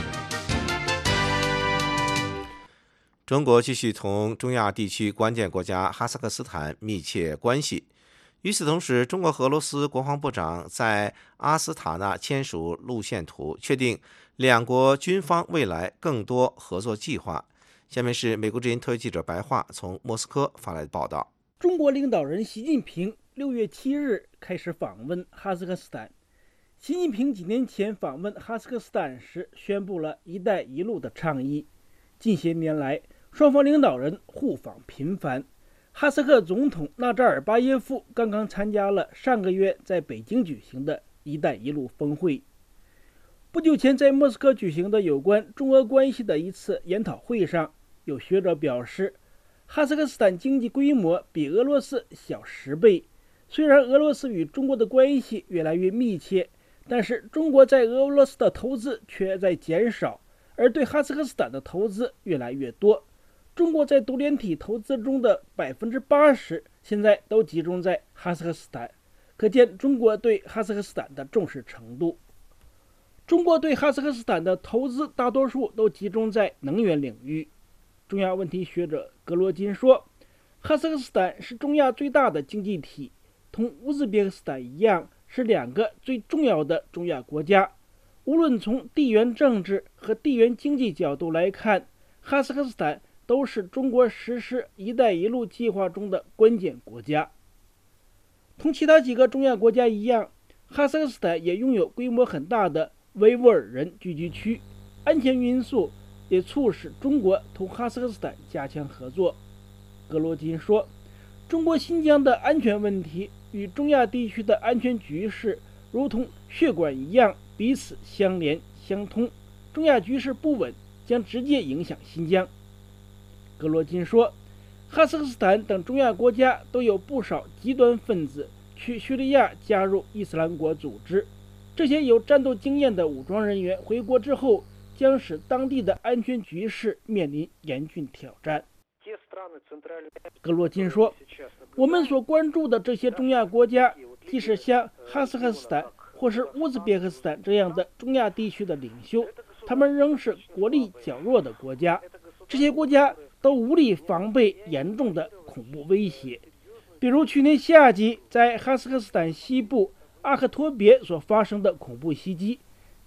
中国继续同中亚地区关键国家哈萨克斯坦密切关系。与此同时，中国和俄罗斯国防部长在阿斯塔纳签署路线图，确定两国军方未来更多合作计划。下面是美国之音特约记者白桦从莫斯科发来的报道。 中国领导人习近平六月七日开始访问哈萨克斯坦。习近平几年前访问哈萨克斯坦时宣布了一带一路的倡议。近些年来，双方领导人互访频繁。哈萨克总统纳扎尔巴耶夫刚刚参加了上个月在北京举行的一带一路峰会。不久前在莫斯科举行的有关中俄关系的一次研讨会上，有学者表示，哈萨克斯坦经济规模比俄罗斯小十倍。虽然俄罗斯与中国的关系越来越密切，但是中国在俄罗斯的投资却在减少，而对哈萨克斯坦的投资越来越多。中国在独联体投资中的百分之八十现在都集中在哈萨克斯坦，可见中国对哈萨克斯坦的重视程度。中国对哈萨克斯坦的投资大多数都集中在能源领域。中亚问题学者格罗金说，哈萨克斯坦是中亚最大的经济体，同乌兹别克斯坦一样，是两个最重要的中亚国家。无论从地缘政治和地缘经济角度来看，哈萨克斯坦都是中国实施“一带一路”计划中的关键国家。同其他几个中亚国家一样，哈萨克斯坦也拥有规模很大的维吾尔人聚居区，安全因素也促使中国同哈萨克斯坦加强合作。格罗金说，中国新疆的安全问题与中亚地区的安全局势如同血管一样彼此相连相通，中亚局势不稳将直接影响新疆。格罗金说，哈萨克斯坦等中亚国家都有不少极端分子去叙利亚加入伊斯兰国组织，这些有战斗经验的武装人员回国之后，将使当地的安全局势面临严峻挑战。格罗金说，我们所关注的这些中亚国家，即使像哈萨克斯坦或是乌兹别克斯坦这样的中亚地区的领袖，他们仍是国力较弱的国家，这些国家都无力防备严重的恐怖威胁。比如去年夏季在哈萨克斯坦西部阿克托别所发生的恐怖袭击，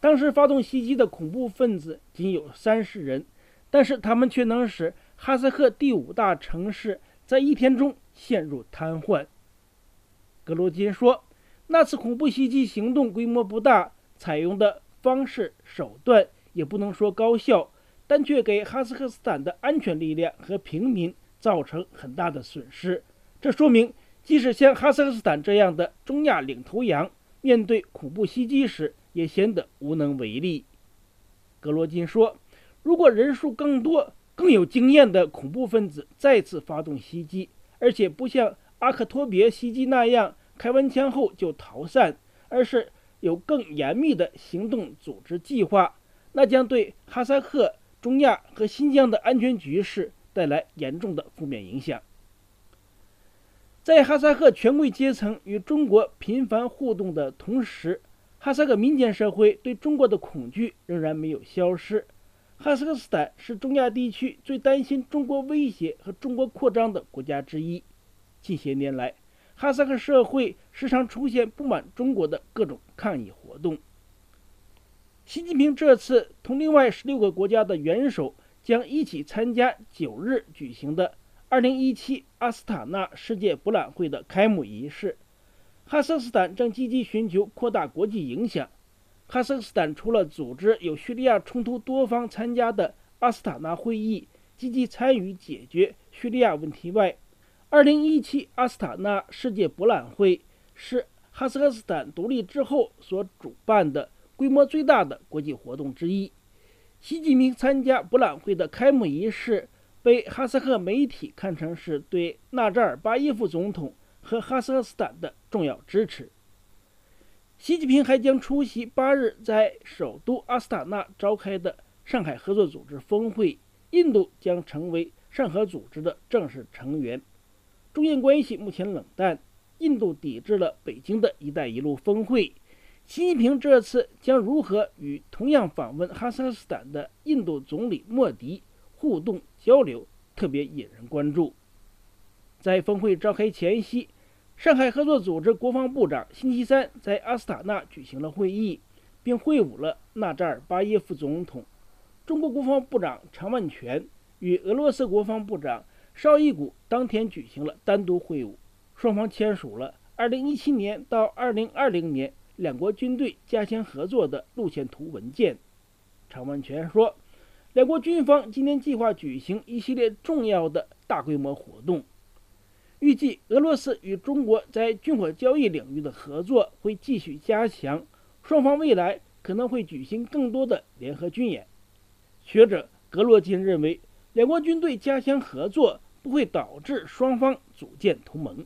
当时发动袭击的恐怖分子仅有三十人，但是他们却能使哈萨克第五大城市在一天中陷入瘫痪。格罗金说，那次恐怖袭击行动规模不大，采用的方式手段也不能说高效，但却给哈萨克斯坦的安全力量和平民造成很大的损失。这说明，即使像哈萨克斯坦这样的中亚领头羊，面对恐怖袭击时也显得无能为力。格罗金说，如果人数更多、更有经验的恐怖分子再次发动袭击，而且不像阿克托别袭击那样开完枪后就逃散，而是有更严密的行动组织计划，那将对哈萨克、中亚和新疆的安全局势带来严重的负面影响。在哈萨克权贵阶层与中国频繁互动的同时，哈萨克民间社会对中国的恐惧仍然没有消失。哈萨克斯坦是中亚地区最担心中国威胁和中国扩张的国家之一。近些年来，哈萨克社会时常出现不满中国的各种抗议活动。习近平这次同另外十六个国家的元首将一起参加九日举行的二零一七阿斯塔纳世界博览会的开幕仪式。哈萨克斯坦正积极寻求扩大国际影响。哈萨克斯坦除了组织有叙利亚冲突多方参加的阿斯塔纳会议，积极参与解决叙利亚问题外，二零一七阿斯塔纳世界博览会是哈萨克斯坦独立之后所主办的规模最大的国际活动之一。习近平参加博览会的开幕仪式被哈萨克媒体看成是对纳扎尔巴耶夫总统和哈萨克斯坦的重要支持。习近平还将出席八日在首都阿斯塔纳召开的上海合作组织峰会，印度将成为上合组织的正式成员。中印关系目前冷淡，印度抵制了北京的一带一路峰会。习近平这次将如何与同样访问哈萨克斯坦的印度总理莫迪互动交流，特别引人关注。在峰会召开前夕，上海合作组织国防部长星期三在阿斯塔纳举行了会议，并会晤了纳扎尔巴耶夫总统。中国国防部长常万全与俄罗斯国防部长绍伊古当天举行了单独会晤，双方签署了二零一七年到二零二零年两国军队加强合作的路线图文件。常万全说，两国军方今年计划举行一系列重要的大规模活动，预计俄罗斯与中国在军火交易领域的合作会继续加强，双方未来可能会举行更多的联合军演。学者格罗金认为，两国军队加强合作不会导致双方组建同盟。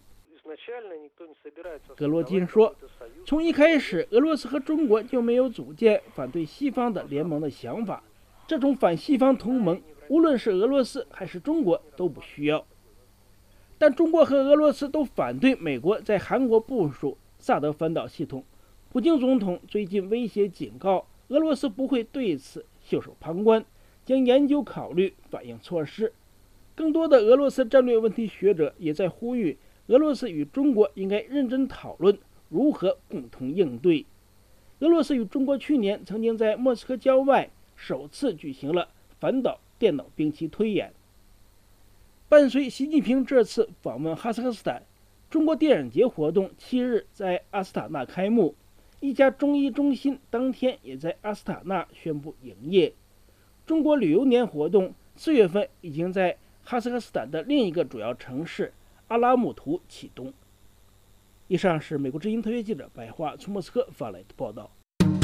格罗金说，从一开始，俄罗斯和中国就没有组建反对西方的联盟的想法，这种反西方同盟，无论是俄罗斯还是中国都不需要。但中国和俄罗斯都反对美国在韩国部署萨德反导系统。普京总统最近威胁警告，俄罗斯不会对此袖手旁观，将研究考虑反应措施。更多的俄罗斯战略问题学者也在呼吁，俄罗斯与中国应该认真讨论如何共同应对。俄罗斯与中国去年曾经在莫斯科郊外首次举行了反导电脑兵器推演。伴随习近平这次访问哈萨克斯坦，中国电影节活动七日在阿斯塔纳开幕，一家中医中心当天也在阿斯塔纳宣布营业。中国旅游年活动四月份已经在哈萨克斯坦的另一个主要城市阿拉木图启动。以上是美国之音特约记者白桦从莫斯科发来的报道。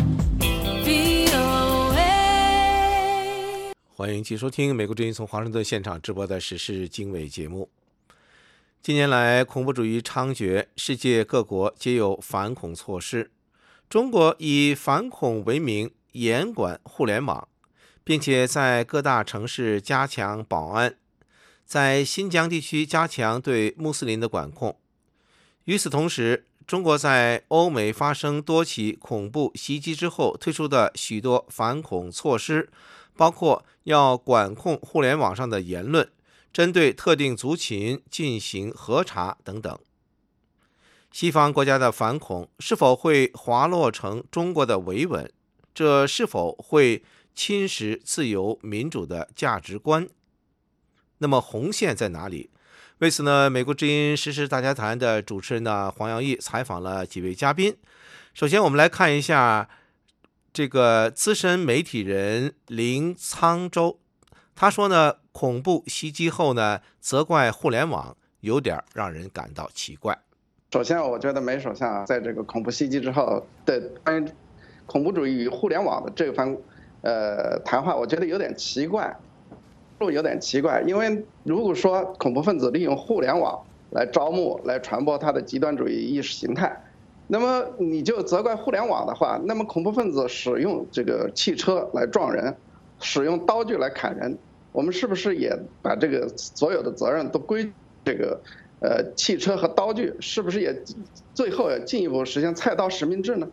欢迎继续收听美国之音从华盛顿现场直播的时事经纬节目。近年来，恐怖主义猖獗，世界各国皆有反恐措施。中国以反恐为名严管互联网，并且在各大城市加强保安，在新疆地区加强对穆斯林的管控。与此同时，中国在欧美发生多起恐怖袭击之后推出的许多反恐措施，包括要管控互联网上的言论，针对特定族群进行核查等等。西方国家的反恐是否会滑落成中国的维稳？ 这是否会侵蚀自由民主的价值观？那么红线在哪里？为此呢，美国之音时事大家谈的主持人呢黄洋毅采访了几位嘉宾。首先我们来看一下这个资深媒体人林沧州，他说呢，恐怖袭击后呢，责怪互联网有点让人感到奇怪。 首先我觉得梅首相在这个恐怖袭击之后的关于恐怖主义与互联网的这番呃谈话，我觉得有点奇怪。有点奇怪，因为如果说恐怖分子利用互联网来招募、来传播他的极端主义意识形态，那么你就责怪互联网的话，那么恐怖分子使用这个汽车来撞人，使用刀具来砍人，我们是不是也把这个所有的责任都归这个呃汽车和刀具？是不是也最后也进一步实现菜刀实名制呢？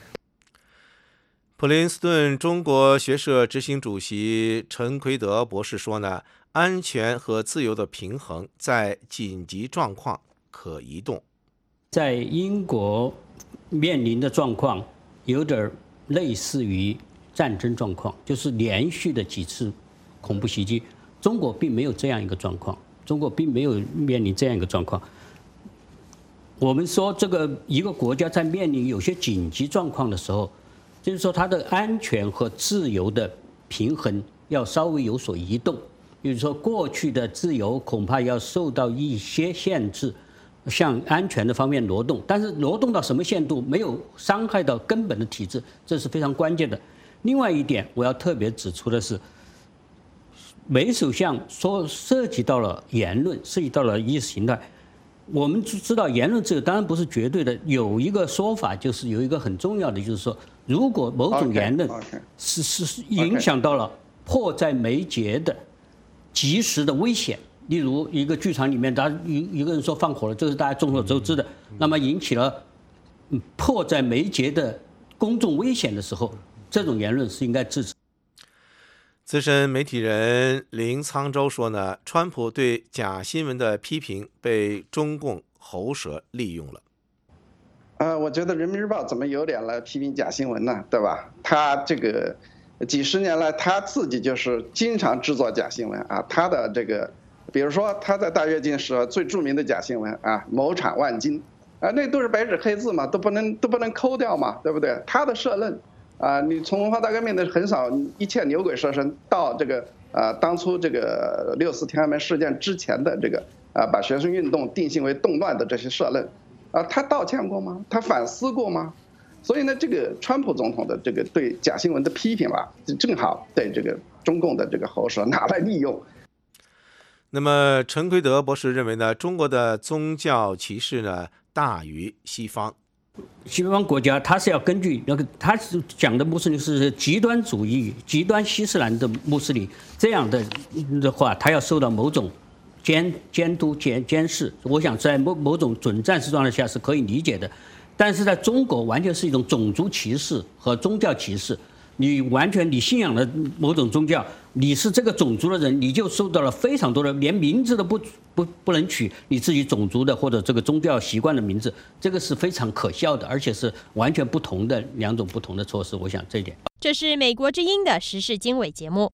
普林斯顿中国学社执行主席陈奎德博士说呢，安全和自由的平衡在紧急状况可移动。 在英国面临的状况有点类似于战争状况，就是连续的几次恐怖袭击。中国并没有这样一个状况，中国并没有面临这样一个状况。我们说这个一个国家在面临有些紧急状况的时候，就是说，它的安全和自由的平衡要稍微有所移动。比如说，过去的自由恐怕要受到一些限制，向安全的方面挪动，但是挪动到什么限度，没有伤害到根本的体制，这是非常关键的。另外一点，我要特别指出的是，梅首相说涉及到了言论，涉及到了意识形态。我们知道言论自由当然不是绝对的，有一个说法就是有一个很重要的，就是说，如果某种言论是是是影响到了迫在眉睫的及时的危险，例如一个剧场里面，他一一个人说放火了，这是大家众所周知的，那么引起了迫在眉睫的公众危险的时候，这种言论是应该制止。 资深媒体人林沧州说呢，川普对假新闻的批评被中共喉舌利用了。 呃，我觉得人民日报怎么有脸来批评假新闻呢？对吧？他这个几十年来他自己就是经常制作假新闻啊，他的这个，比如说他在大跃进时最著名的假新闻啊，谋产万金啊，那都是白纸黑字嘛，都不能都不能抠掉嘛，对不对？他的社论。啊，你从文化大革命的很少一切牛鬼蛇神到这个啊，当初这个六四天安门事件之前的这个啊，把学生运动定性为动乱的这些社论，啊，他道歉过吗？他反思过吗？所以呢，这个川普总统的这个对假新闻的批评吧，就正好对这个中共的这个喉舌拿来利用。 那么，陈奎德博士认为呢，中国的宗教歧视呢大于西方。 西方国家，它是要根据那个，它是讲的穆斯林是极端主义、极端伊斯兰的穆斯林，这样的的话，它要受到某种监监督、监监视。我想在某某种准战时状态下是可以理解的，但是在中国完全是一种种族歧视和宗教歧视。你完全你信仰了某种宗教，你是这个种族的人，你就受到了非常多的连名字都不不不能取你自己种族的或者这个宗教习惯的名字，这个是非常可笑的，而且是完全不同的两种不同的措施。我想这一点。 这是美国之音的时事经纬节目。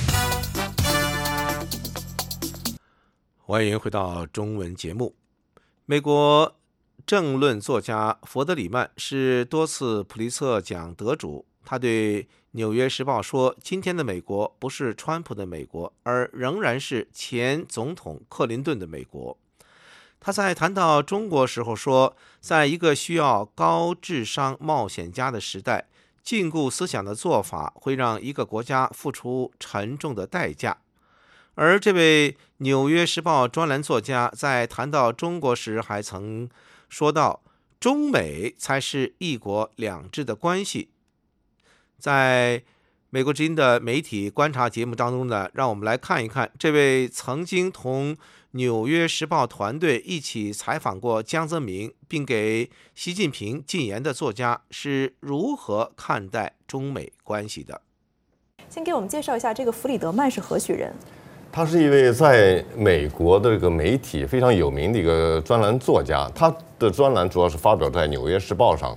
欢迎回到中文节目。美国政论作家佛德里曼是多次普利策奖得主。他对《纽约时报》说：“今天的美国不是川普的美国，而仍然是前总统克林顿的美国。”他在谈到中国时候说：“在一个需要高智商冒险家的时代，禁锢思想的做法会让一个国家付出沉重的代价。”而这位《纽约时报》专栏作家在谈到中国时还曾说到：“中美才是一国两制的关系。”在美国之音的媒体观察节目当中呢，让我们来看一看这位曾经同纽约时报团队一起采访过江泽民并给习近平进言的作家是如何看待中美关系的。 先给我们介绍一下这个弗里德曼是何许人？ 他是一位在美国的这个媒体非常有名的一个专栏作家，他的专栏主要是发表在《纽约时报》上。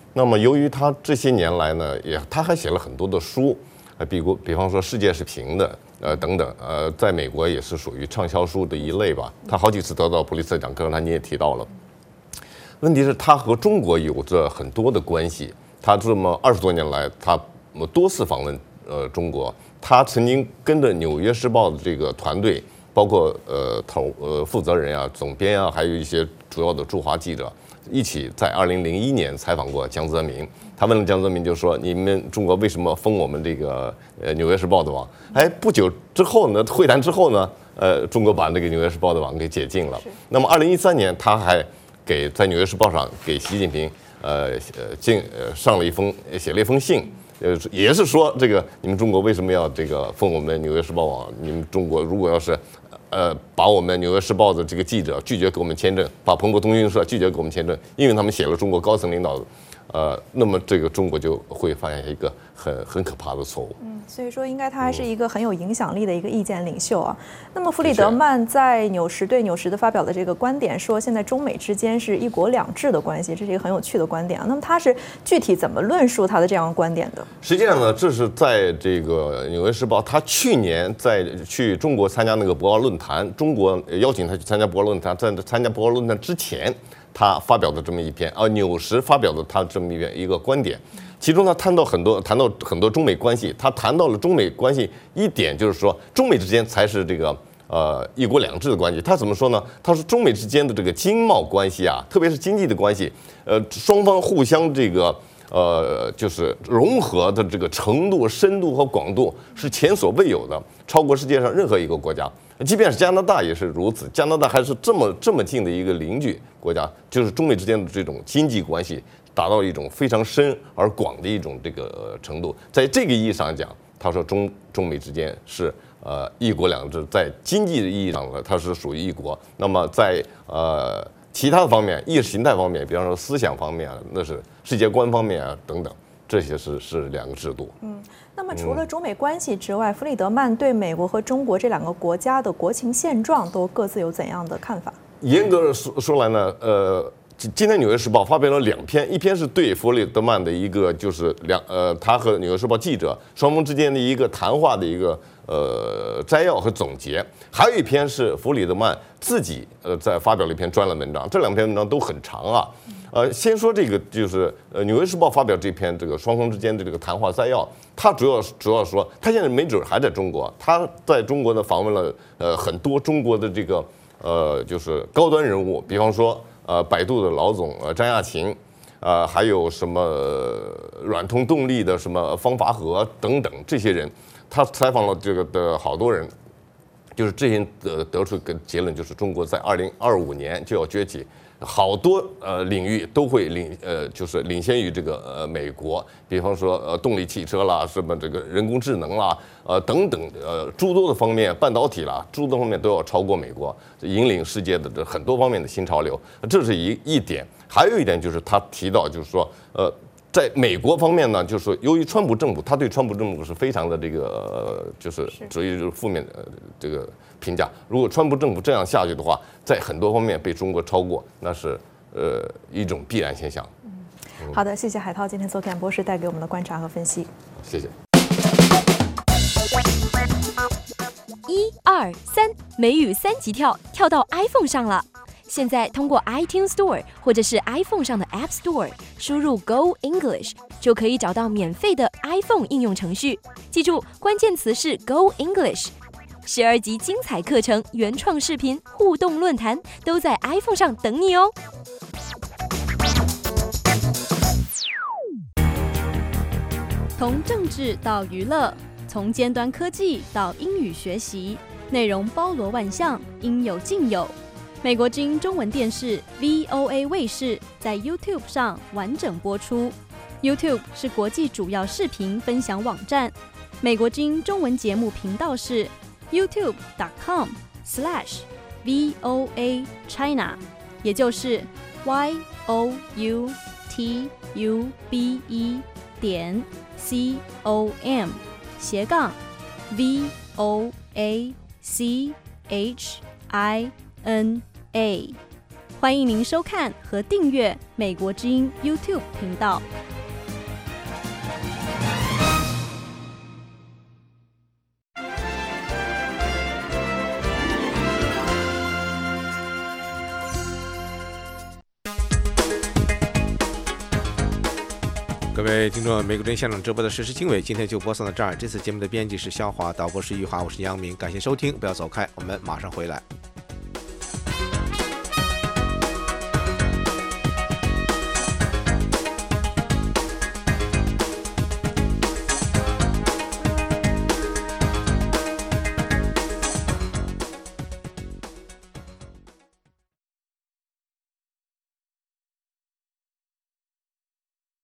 那么由于他这些年来呢，也他还写了很多的书，呃，比如比方说《世界是平的》呃等等，呃，在美国也是属于畅销书的一类吧。他好几次得到普利策奖，刚才你也提到了。问题是，他和中国有着很多的关系。他这么二十多年来，他多次访问呃中国。他曾经跟着《纽约时报》的这个团队，包括呃头呃负责人啊、总编啊，还有一些主要的驻华记者，一起在二零零一年采访过江泽民。他问了江泽民，就说：“你们中国为什么封我们这个呃《纽约时报》的网？”哎，不久之后呢，会谈之后呢，呃，中国把那个《纽约时报》的网给解禁了。那么二零一三年，他还给在《纽约时报》上给习近平呃呃进呃上了一封写了一封信。呃，也是说这个你们中国为什么要这个封我们《纽约时报》网？你们中国如果要是，呃，把我们《纽约时报》的这个记者拒绝给我们签证，把彭博通讯社拒绝给我们签证，因为他们写了中国高层领导，呃，那么这个中国就会犯下一个很很可怕的错误。 嗯，所以说应该他还是一个很有影响力的一个意见领袖啊。那么弗里德曼在纽时对纽时的发表的这个观点说，现在中美之间是一国两制的关系，这是一个很有趣的观点啊。那么他是具体怎么论述他的这样的观点的？ 实际上呢，这是在这个《纽约时报》，他去年在去中国参加那个博鳌论坛，中国邀请他去参加博鳌论坛，在参加博鳌论坛之前，他发表的这么一篇，啊，纽时发表的他这么一篇一个观点。其中他谈到很多，谈到很多中美关系，他谈到了中美关系一点，就是说中美之间才是这个呃一国两制的关系。他怎么说呢？他说中美之间的这个经贸关系啊，特别是经济的关系，呃，双方互相这个呃就是融合的这个程度、深度和广度是前所未有的，超过世界上任何一个国家。即便是加拿大也是如此，加拿大还是这么这么近的一个邻居国家，就是中美之间的这种经济关系达到一种非常深而广的一种这个程度。在这个意义上讲，他说中中美之间是呃一国两制，在经济的意义上呢，它是属于一国。那么在呃其他的方面，意识形态方面，比方说思想方面啊，那是世界观方面啊等等，这些是是两个制度。 嗯。那么除了中美关系之外，弗里德曼对美国和中国这两个国家的国情现状都各自有怎样的看法？ 严格说说来呢，呃，今天《纽约时报》发表了两篇，一篇是对弗里德曼的一个就是两呃，他和《纽约时报》记者双方之间的一个谈话的一个呃摘要和总结，还有一篇是弗里德曼自己呃在发表了一篇专栏文章，这两篇文章都很长啊。呃，先说这个，就是呃，《纽约时报》发表这篇这个双方之间的这个谈话摘要，他主要主要说，他现在没准还在中国，他在中国呢访问了呃很多中国的这个呃就是高端人物，比方说呃百度的老总呃张亚勤，呃还有什么、呃、软通动力的什么方法和等等这些人，他采访了这个的好多人，就是这些得得出一个结论，就是中国在二零二五年就要崛起。好多呃领域都会领呃就是领先于这个呃美国，比方说呃动力汽车啦，什么这个人工智能啦，呃等等呃诸多的方面，半导体啦，诸多方面都要超过美国，引领世界的这很多方面的新潮流，这是一一点。还有一点就是他提到，就是说呃。在美国方面呢，就是说，由于川普政府，他对川普政府是非常的这个，呃、就是属于负面的、呃、这个评价。如果川普政府这样下去的话，在很多方面被中国超过，那是呃一种必然现象。 嗯，好的，谢谢海涛今天做凯博士带给我们的观察和分析。 谢谢。 一二三，美语三级跳，跳到 iPhone 上了。现在通过 iTunes Store 或者是 iPhone 上的 App Store 输入 Go English 就可以找到免费的 iPhone 应用程序。记住，关键词是 Go English。十二集精彩课程、原创视频、互动论坛都在 iPhone 上等你哦。从政治到娱乐，从尖端科技到英语学习，内容包罗万象，应有尽有。美国之音中文电视 V O A 卫视在 YouTube 上完整播出。YouTube 是国际主要视频分享网站。美国之音中文节目频道是 YouTube dot com slash V O A China， 也就是 Y O U T U B E 点 C O M 斜杠 V O A C H I N A 欢迎您收看和订阅美国之音 YouTube 频道。 各位听众，美国之音现场直播的时事经纬今天就播送到这儿。这次节目的编辑是肖华，导播是玉华，我是杨明，感谢收听，不要走开，我们马上回来。